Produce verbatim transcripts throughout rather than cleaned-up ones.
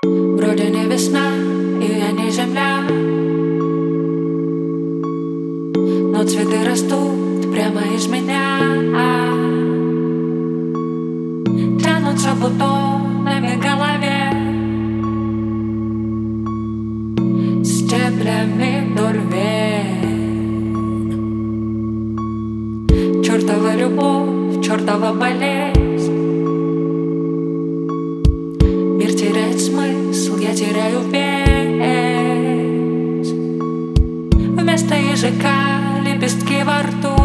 Вроде не весна, и я не земля, но цветы растут прямо из меня, тянутся бутонами к голове, стеблями вдоль вен. Чёртова любовь, чёртова болезнь. Мир теряет смысл, я теряю весь. Вместо языка лепестки во рту.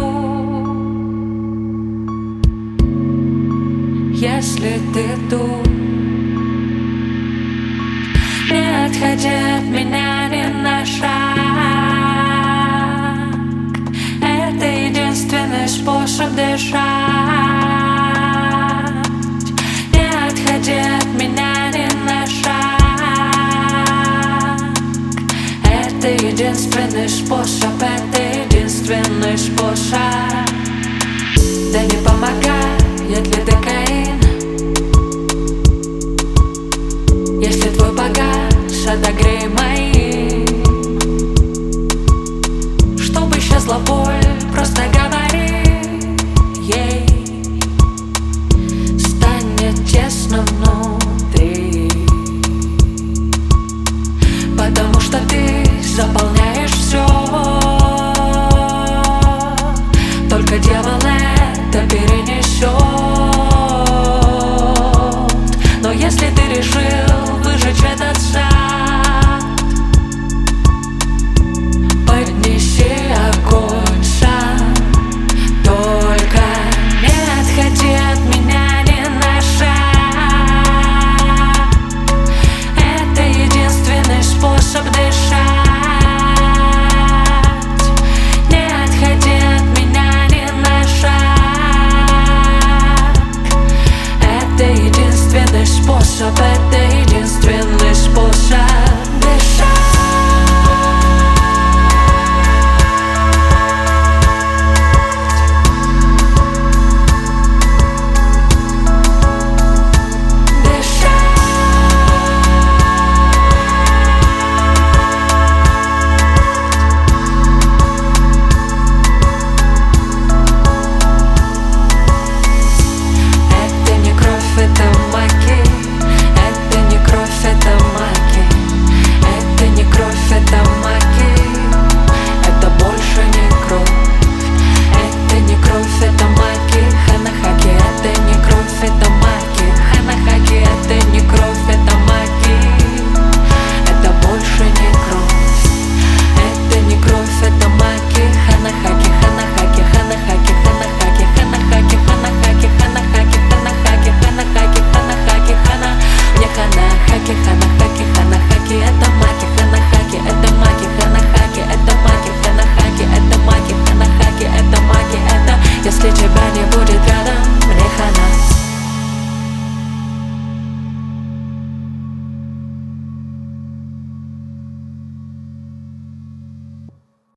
Если ты тут, не отходи от меня ни на шаг. Это единственный способ дышать. Не отходи от меня ни на шаг. Это единственный способ, это единственный способ. Да не помогает ли докаин, если твой погас, отогрей моим. Чтобы исчезла боль, просто говори ей. Станет тесно внутри, потому что ты заполняешь все. Только дьявол это перенесет. Но если ты решил выжечь этот сад, поднеси огонь сам. Только не отходи от меня ни на шаг. Это единственный способ дышать. Не отходи от меня ни на шаг. Это единственный способ.